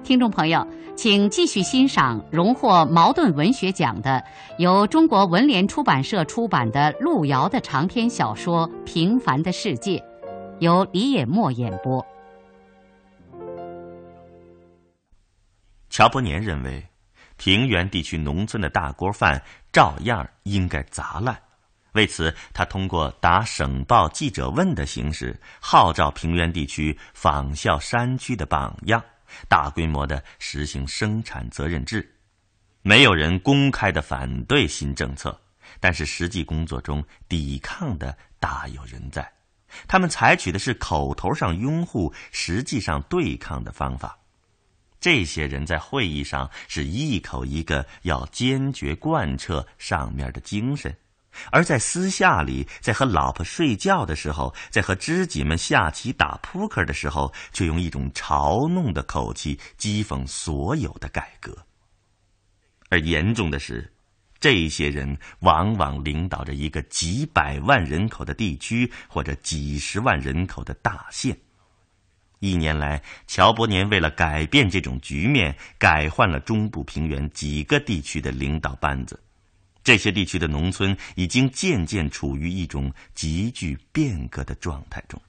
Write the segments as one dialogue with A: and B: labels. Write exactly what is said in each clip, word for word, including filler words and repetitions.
A: 听众朋友，请继续欣赏荣获茅盾文学奖的、由中国文联出版社出版的路遥的长篇小说《平凡的世界》，由李野墨演播。
B: 乔伯年认为，平原地区农村的大锅饭照样应该砸烂。为此，他通过打省报记者问的形式，号召平原地区仿效山区的榜样，大规模地实行生产责任制。没有人公开地反对新政策，但是实际工作中抵抗的大有人在。他们采取的是口头上拥护，实际上对抗的方法。这些人在会议上是一口一个要坚决贯彻上面的精神，而在私下里，在和老婆睡觉的时候，在和知己们下棋打扑克的时候，却用一种嘲弄的口气讥讽所有的改革。而严重的是，这些人往往领导着一个几百万人口的地区，或者几十万人口的大县。一年来，乔伯年为了改变这种局面，改换了中部平原几个地区的领导班子。这些地区的农村已经渐渐处于一种急剧变革的状态中。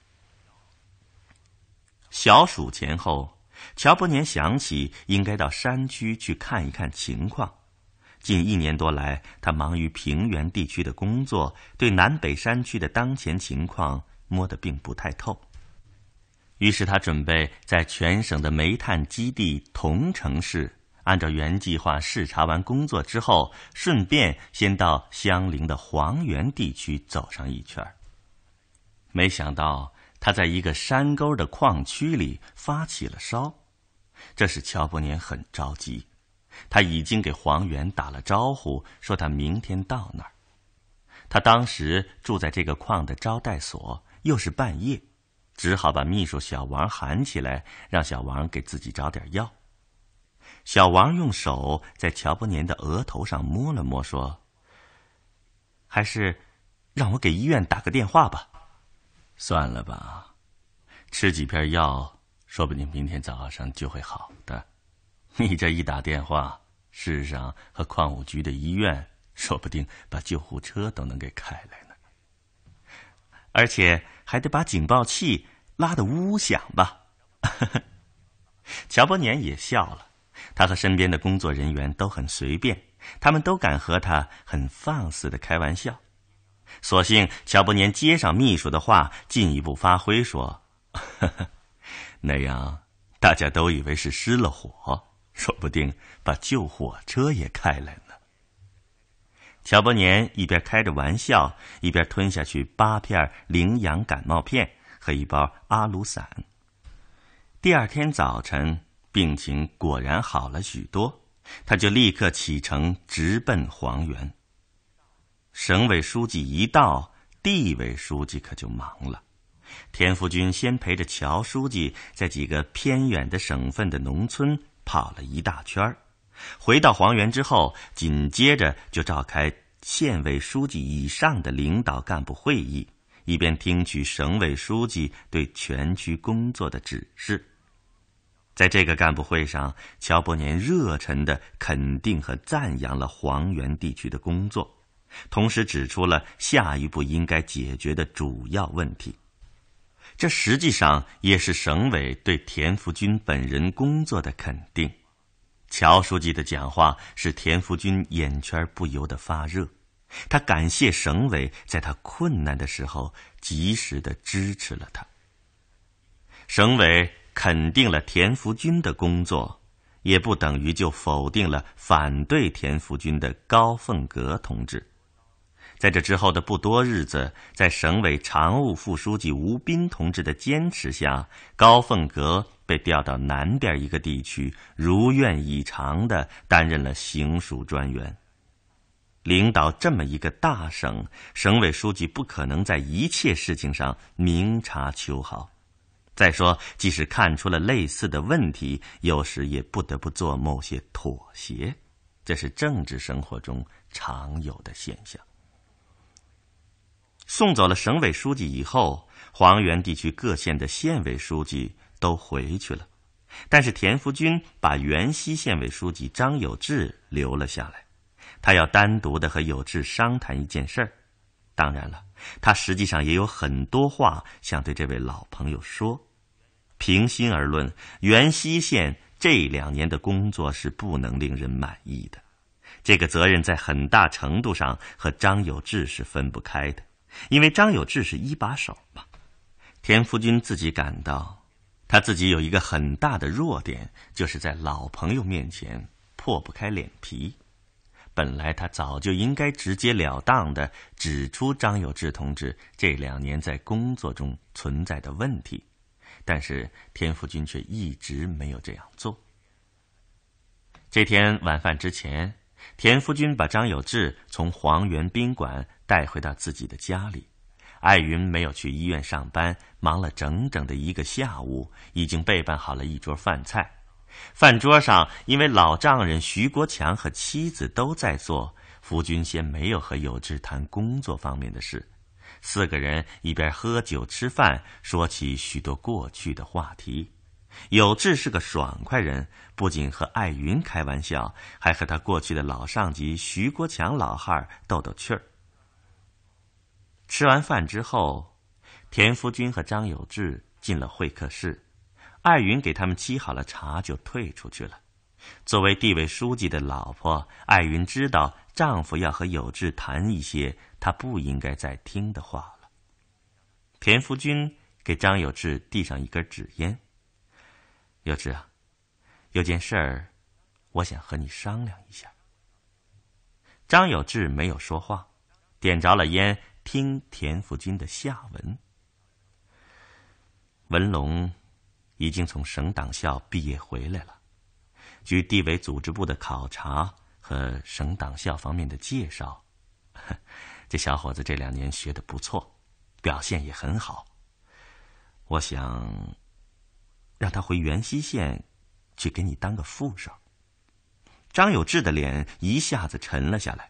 B: 小暑前后，乔伯年想起应该到山区去看一看情况。近一年多来，他忙于平原地区的工作，对南北山区的当前情况摸得并不太透。于是他准备在全省的煤炭基地桐城市，按照原计划视察完工作之后，顺便先到相邻的黄原地区走上一圈。没想到他在一个山沟的矿区里发起了烧，这使乔伯年很着急。他已经给黄原打了招呼，说他明天到那儿。他当时住在这个矿的招待所，又是半夜，只好把秘书小王喊起来，让小王给自己找点药。小王用手在乔伯年的额头上摸了摸，说：“还是让我给医院打个电话吧。”“算了吧，吃几片药，说不定明天早上就会好的。你这一打电话，市上和矿务局的医院说不定把救护车都能给开来呢。而且还得把警报器拉得呜呜响吧。”乔伯年也笑了，他和身边的工作人员都很随便，他们都敢和他很放肆地开玩笑。所幸乔伯年接上秘书的话，进一步发挥说：“呵呵，那样大家都以为是失了火，说不定把救火车也开来了。”乔伯年一边开着玩笑，一边吞下去八片羚羊感冒片和一包阿鲁散。第二天早晨，病情果然好了许多，他就立刻启程直奔黄原。省委书记一到，地委书记可就忙了。田福军先陪着乔书记在几个偏远的省份的农村跑了一大圈，回到黄原之后，紧接着就召开县委书记以上的领导干部会议，一边听取省委书记对全区工作的指示。在这个干部会上，乔伯年热忱地肯定和赞扬了黄原地区的工作，同时指出了下一步应该解决的主要问题。这实际上也是省委对田福军本人工作的肯定。乔书记的讲话使田福军眼圈不由得发热，他感谢省委在他困难的时候及时地支持了他。省委肯定了田福军的工作，也不等于就否定了反对田福军的高凤阁同志。在这之后的不多日子，在省委常务副书记吴斌同志的坚持下，高凤阁被调到南边一个地区，如愿以偿地担任了行署专员。领导这么一个大省，省委书记不可能在一切事情上明察秋毫。再说，即使看出了类似的问题，有时也不得不做某些妥协，这是政治生活中常有的现象。送走了省委书记以后，黄原地区各县的县委书记都回去了。 但是田福军把原西县委书记张有志留了下来，他要单独的和有志商谈一件事儿。当然了，他实际上也有很多话想对这位老朋友说。平心而论，原西县这两年的工作是不能令人满意的，这个责任在很大程度上和张有志是分不开的，因为张有志是一把手嘛。田福军自己感到，他自己有一个很大的弱点，就是在老朋友面前破不开脸皮。本来他早就应该直截了当地指出张有志同志这两年在工作中存在的问题，但是田福军却一直没有这样做。这天晚饭之前，田福军把张有志从黄源宾馆带回到自己的家里。艾云没有去医院上班，忙了整整的一个下午，已经备办好了一桌饭菜。饭桌上，因为老丈人徐国强和妻子都在座，福军先没有和有志谈工作方面的事。四个人一边喝酒吃饭，说起许多过去的话题。有志是个爽快人，不仅和艾云开玩笑，还和他过去的老上级徐国强老汉斗斗趣儿。吃完饭之后，田福军和张有志进了会客室，艾云给他们沏好了茶就退出去了。作为地委书记的老婆，艾云知道丈夫要和有志谈一些她不应该再听的话了。田福军给张有志递上一根纸烟。有志啊，有件事儿我想和你商量一下。张有志没有说话，点着了烟，听田福军的下文。文龙已经从省党校毕业回来了。据地委组织部的考察和省党校方面的介绍，这小伙子这两年学得不错，表现也很好。我想让他回原西县去给你当个副手。张有志的脸一下子沉了下来。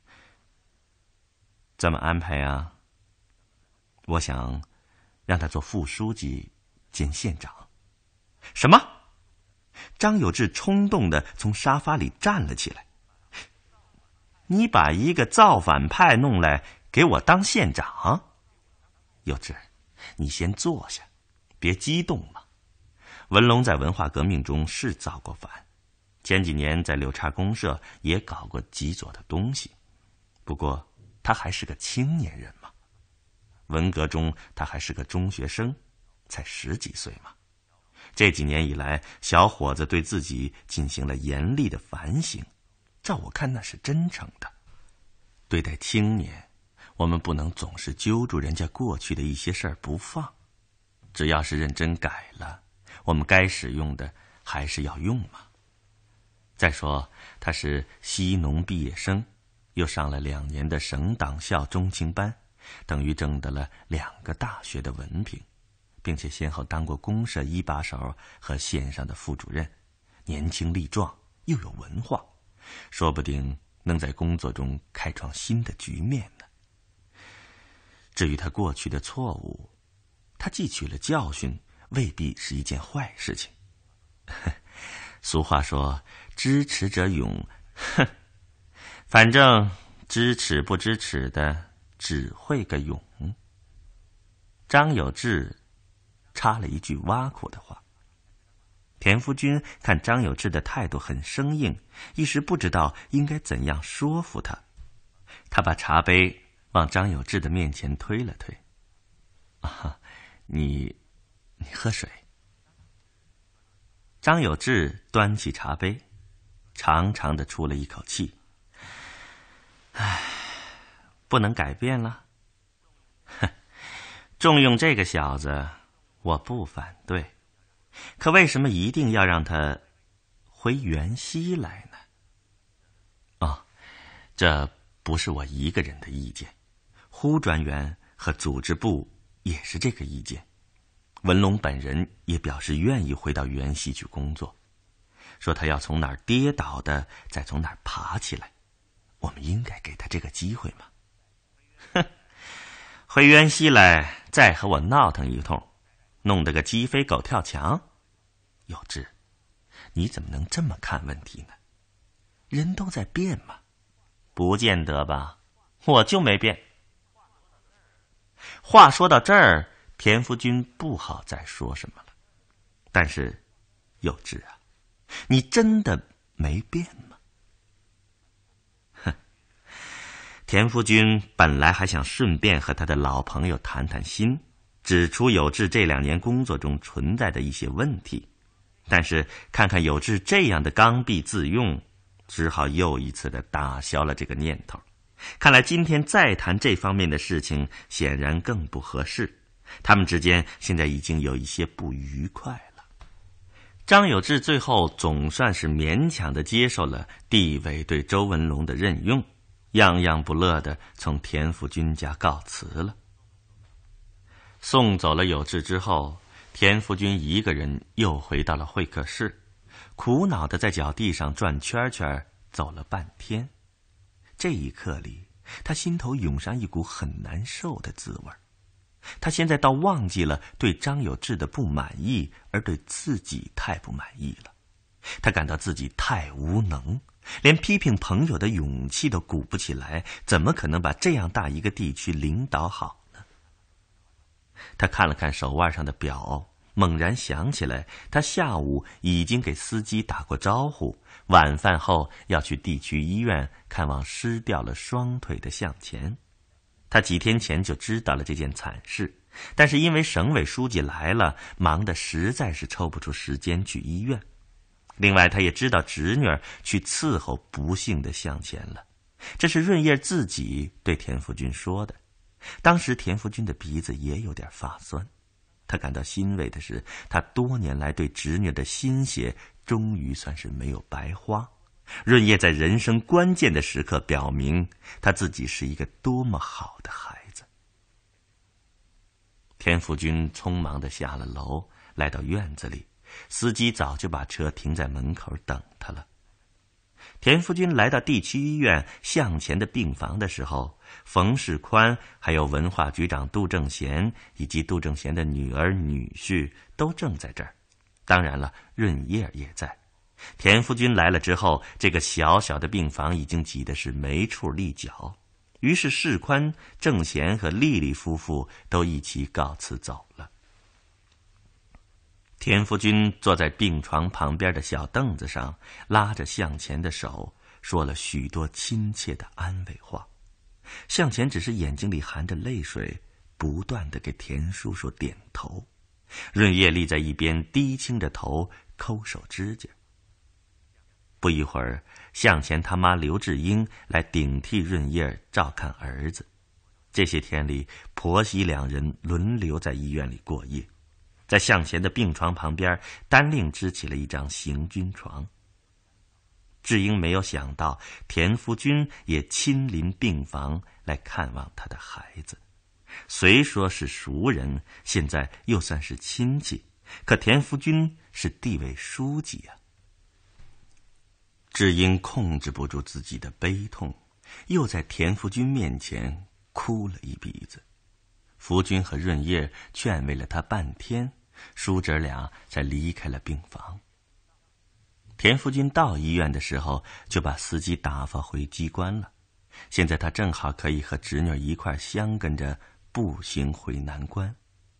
B: 怎么安排啊？我想让他做副书记兼县长。什么？张有志冲动地从沙发里站了起来。你把一个造反派弄来给我当县长？有志，你先坐下，别激动嘛。文龙在文化革命中是造过反，前几年在柳岔公社也搞过极左的东西，不过他还是个青年人嘛。文革中他还是个中学生，才十几岁嘛。这几年以来，小伙子对自己进行了严厉的反省，照我看那是真诚的。对待青年，我们不能总是揪住人家过去的一些事儿不放，只要是认真改了，我们该使用的还是要用嘛。再说他是西农毕业生，又上了两年的省党校中青班，等于挣得了两个大学的文凭，并且先后当过公社一把手和县上的副主任，年轻力壮又有文化，说不定能在工作中开创新的局面呢。至于他过去的错误，他汲取了教训，未必是一件坏事情。俗话说，知耻者勇，哼，反正知耻不知耻的只会个勇。张有志插了一句挖苦的话。田福军看张有志的态度很生硬，一时不知道应该怎样说服他。他把茶杯往张有志的面前推了推。啊，你你喝水。张有志端起茶杯，长长的出了一口气。唉，不能改变了。哼，重用这个小子，我不反对，可为什么一定要让他回原西来呢？哦，这不是我一个人的意见，呼专员和组织部也是这个意见。文龙本人也表示愿意回到原西去工作，说他要从哪儿跌倒的再从哪儿爬起来，我们应该给他这个机会嘛。哼，回原西来再和我闹腾一通，弄得个鸡飞狗跳墙，有志你怎么能这么看问题呢？人都在变嘛。不见得吧，我就没变。话说到这儿，田福军不好再说什么了。但是，有志啊，你真的没变吗？哼，田福军本来还想顺便和他的老朋友谈谈心，指出有志这两年工作中存在的一些问题，但是看看有志这样的刚愎自用，只好又一次的打消了这个念头。看来今天再谈这方面的事情显然更不合适，他们之间现在已经有一些不愉快了。张有志最后总算是勉强的接受了地委对周文龙的任用，样样不乐的从田福军家告辞了。送走了有志之后，田福军一个人又回到了会客室，苦恼的在脚地上转圈圈，走了半天。这一刻里，他心头涌上一股很难受的滋味。他现在倒忘记了对张有志的不满意，而对自己太不满意了。他感到自己太无能，连批评朋友的勇气都鼓不起来，怎么可能把这样大一个地区领导好呢？他看了看手腕上的表，猛然想起来，他下午已经给司机打过招呼，晚饭后要去地区医院看望失掉了双腿的向前。他几天前就知道了这件惨事，但是因为省委书记来了，忙得实在是抽不出时间去医院。另外他也知道侄女儿去伺候不幸的向前了，这是润叶自己对田福军说的。当时田福军的鼻子也有点发酸，他感到欣慰的是，他多年来对侄女的心血终于算是没有白花。润叶在人生关键的时刻表明他自己是一个多么好的孩子。田福军匆忙地下了楼，来到院子里，司机早就把车停在门口等他了。田福军来到地区医院向前的病房的时候，冯世宽还有文化局长杜正贤以及杜正贤的女儿女婿都正在这儿，当然了，润叶也在。田福军来了之后，这个小小的病房已经挤得是没处立脚，于是世宽、正贤和丽丽夫妇都一起告辞走了。田福军坐在病床旁边的小凳子上，拉着向前的手，说了许多亲切的安慰话。向前只是眼睛里含着泪水，不断地给田叔叔点头。润叶立在一边，低倾着头，抠手指甲。不一会儿，向前他妈刘志英来顶替润叶照看儿子。这些天里，婆媳两人轮流在医院里过夜，在向前的病床旁边单另支起了一张行军床。志英没有想到田福军也亲临病房来看望他的孩子，虽说是熟人，现在又算是亲戚，可田福军是地委书记啊。志英控制不住自己的悲痛，又在田福军面前哭了一鼻子。福军和润叶劝慰了他半天，叔侄俩才离开了病房。田福军到医院的时候，就把司机打发回机关了。现在他正好可以和侄女一块相跟着步行回南关。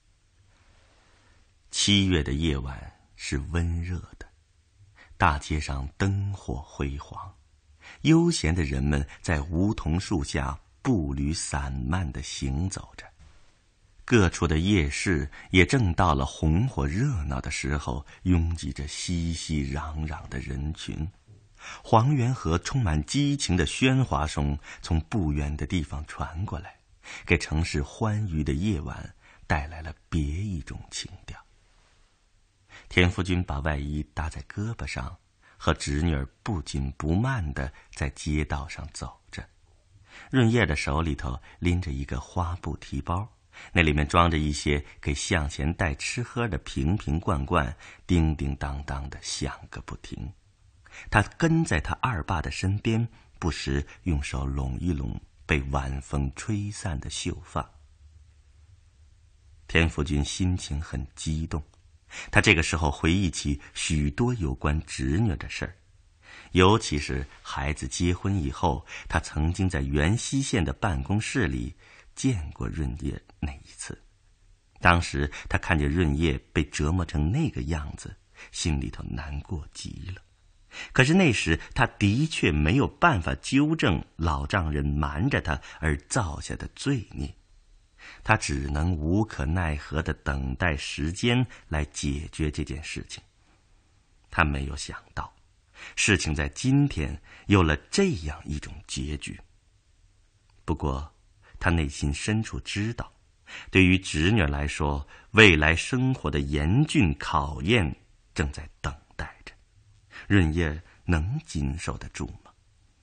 B: 七月的夜晚是温热的，大街上灯火辉煌，悠闲的人们在梧桐树下步履散漫地行走着。各处的夜市也正到了红火热闹的时候，拥挤着熙熙攘攘的人群。黄源河充满激情的喧哗声从不远的地方传过来，给城市欢愉的夜晚带来了别一种情调。田福军把外衣搭在胳膊上，和侄女儿不紧不慢地在街道上走着。润叶的手里头拎着一个花布提包，那里面装着一些给向前带吃喝的瓶瓶罐罐，叮叮当当的响个不停。他跟在他二爸的身边，不时用手拢一拢被晚风吹散的秀发。田福军心情很激动， 他这个时候回忆起许多有关侄女的事儿，尤其是孩子结婚以后，他曾经在原西县的办公室里见过润叶那一次。当时他看见润叶被折磨成那个样子，心里头难过极了。可是那时他的确没有办法纠正老丈人瞒着他而造下的罪孽，他只能无可奈何地等待时间来解决这件事情。他没有想到，事情在今天有了这样一种结局。不过他内心深处知道，对于侄女来说，未来生活的严峻考验正在等待着。润叶能经受得住吗？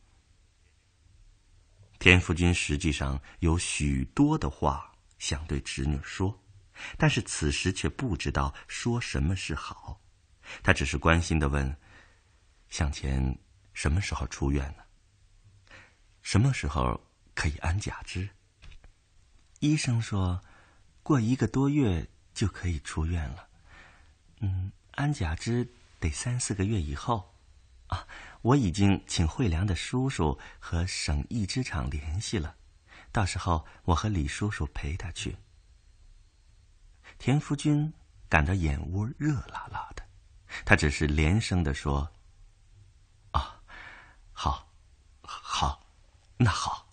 B: 田福军实际上有许多的话想对侄女说，但是此时却不知道说什么是好。他只是关心地问：向前什么时候出院呢？什么时候可以安假肢？医生说过一个多月就可以出院了。嗯，安假肢得三四个月以后。啊，我已经请惠良的叔叔和省义肢厂联系了，到时候我和李叔叔陪他去。田福军感到眼窝热辣辣的，他只是连声地说：啊，好，好，那好。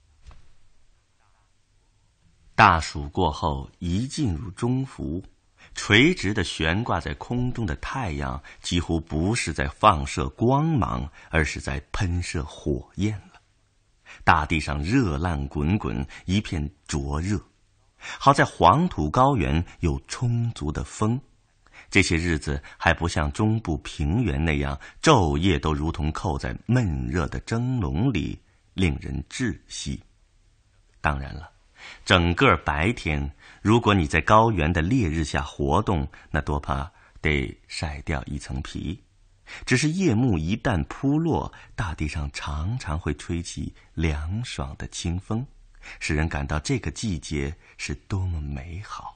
B: 大暑过后，一进入中伏，垂直的悬挂在空中的太阳几乎不是在放射光芒，而是在喷射火焰了。大地上热浪滚滚，一片灼热。好在黄土高原有充足的风，这些日子还不像中部平原那样昼夜都如同扣在闷热的蒸笼里，令人窒息。当然了，整个白天如果你在高原的烈日下活动，那多怕得晒掉一层皮。只是夜幕一旦铺落，大地上常常会吹起凉爽的清风，使人感到这个季节是多么美好。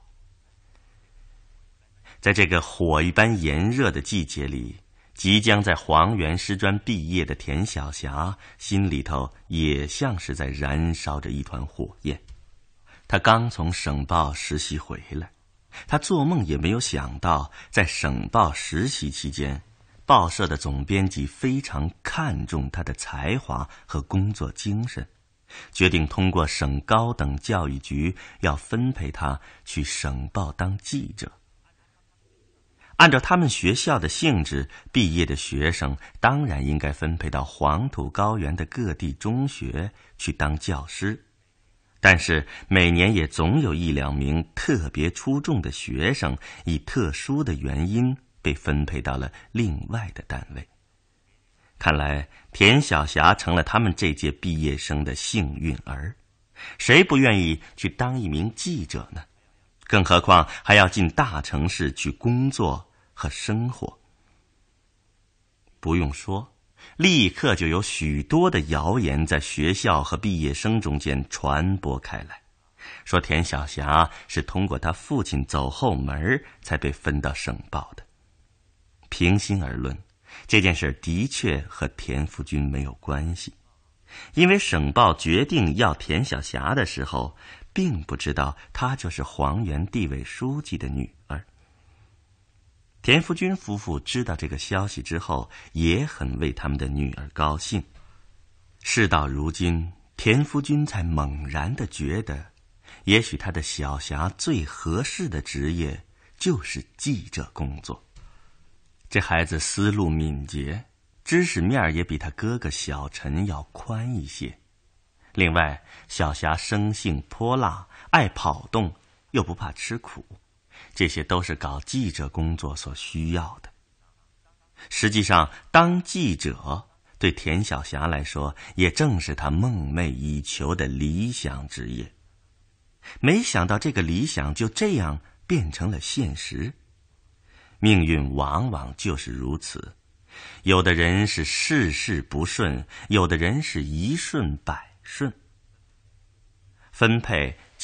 B: 在这个火一般炎热的季节里，即将在黄原师专毕业的田晓霞心里头也像是在燃烧着一团火焰。他刚从省报实习回来，他做梦也没有想到，在省报实习期间，报社的总编辑非常看重他的才华和工作精神，决定通过省高等教育局要分配他去省报当记者。按照他们学校的性质，毕业的学生当然应该分配到黄土高原的各地中学去当教师，但是每年也总有一两名特别出众的学生以特殊的原因被分配到了另外的单位。看来田晓霞成了他们这届毕业生的幸运儿，谁不愿意去当一名记者呢？更何况还要进大城市去工作和生活。不用说，立刻就有许多的谣言在学校和毕业生中间传播开来，说田晓霞是通过他父亲走后门才被分到省报的。平心而论，这件事的确和田福军没有关系，因为省报决定要田晓霞的时候，并不知道她就是黄原地委书记的女儿。田福军夫妇知道这个消息之后，也很为他们的女儿高兴。事到如今，田福军才猛然地觉得，也许他的小霞最合适的职业就是记者工作。这孩子思路敏捷，知识面也比他哥哥小陈要宽一些。另外，小霞生性泼辣，爱跑动，又不怕吃苦，这些都是搞记者工作所需要的。实际上，当记者对田晓霞来说，也正是她梦寐以求的理想职业。没想到这个理想就这样变成了现实。命运往往就是如此，有的人是事事不顺，有的人是一顺百顺。分配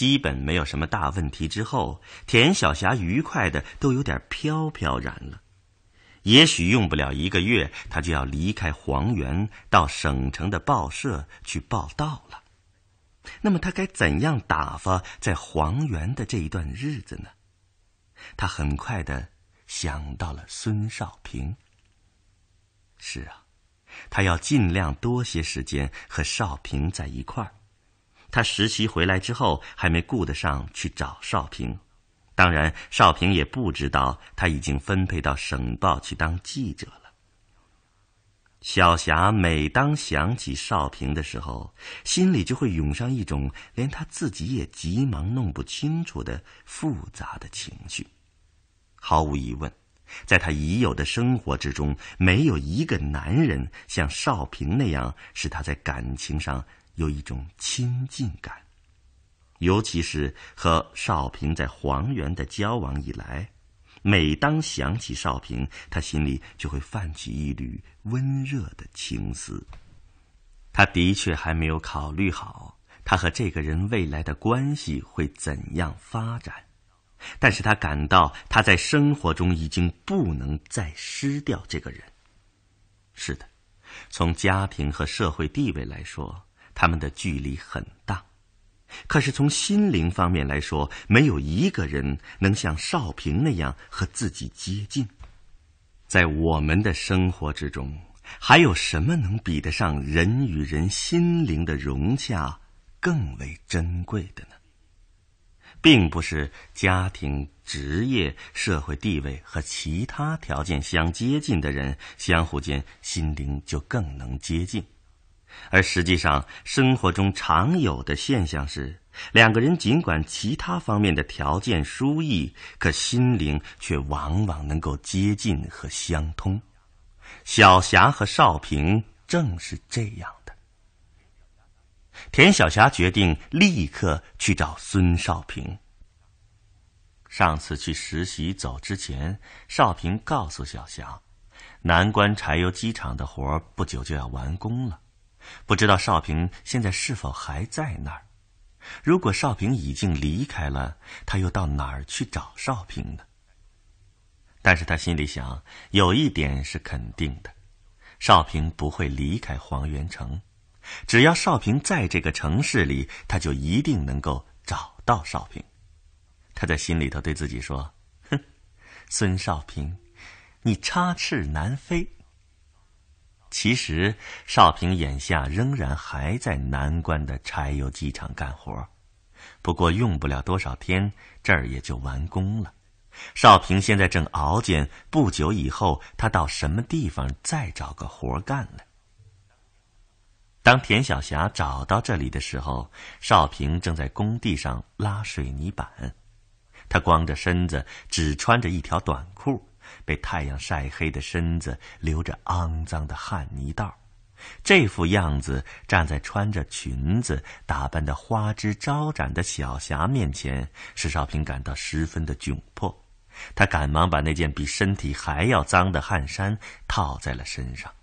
B: 基本没有什么大问题之后，田晓霞愉快的都有点飘飘然了。也许用不了一个月，他就要离开黄原，到省城的报社去报道了。那么他该怎样打发在黄原的这一段日子呢？他很快的想到了孙少平。是啊，他要尽量多些时间和少平在一块儿。他实习回来之后，还没顾得上去找少平。当然，少平也不知道他已经分配到省报去当记者了。小霞每当想起少平的时候，心里就会涌上一种连他自己也急忙弄不清楚的复杂的情绪。毫无疑问，在他已有的生活之中，没有一个男人像少平那样使他在感情上有一种亲近感。尤其是和少平在黄原的交往以来，每当想起少平，他心里就会泛起一缕温热的情思。他的确还没有考虑好他和这个人未来的关系会怎样发展，但是他感到他在生活中已经不能再失掉这个人。是的，从家庭和社会地位来说，他们的距离很大。可是从心灵方面来说，没有一个人能像少平那样和自己接近。在我们的生活之中，还有什么能比得上人与人心灵的融洽更为珍贵的呢？并不是家庭、职业、社会地位和其他条件相接近的人，相互间心灵就更能接近。而实际上，生活中常有的现象是，两个人尽管其他方面的条件殊异，可心灵却往往能够接近和相通。小霞和少平正是这样的。田晓霞决定立刻去找孙少平。上次去实习走之前，少平告诉小霞，南关柴油机厂的活不久就要完工了，不知道少平现在是否还在那儿。如果少平已经离开了，他又到哪儿去找少平呢？但是他心里想，有一点是肯定的，少平不会离开黄原城。只要少平在这个城市里，他就一定能够找到少平。他在心里头对自己说，哼，孙少平，你插翅难飞。其实少平眼下仍然还在南关的柴油机厂干活，不过用不了多少天，这儿也就完工了。少平现在正熬煎，不久以后他到什么地方再找个活干了。当田晓霞找到这里的时候，少平正在工地上拉水泥板。他光着身子，只穿着一条短裤，被太阳晒黑的身子流着肮脏的汗泥道。这副样子站在穿着裙子打扮得花枝招展的小霞面前，使少平感到十分的窘迫。他赶忙把那件比身体还要脏的汗衫套在了身上。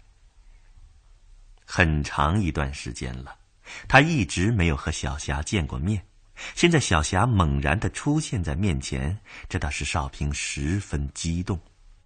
B: 很长一段时间了，他一直没有和小霞见过面。现在小霞猛然地出现在面前，这倒使少平十分激动。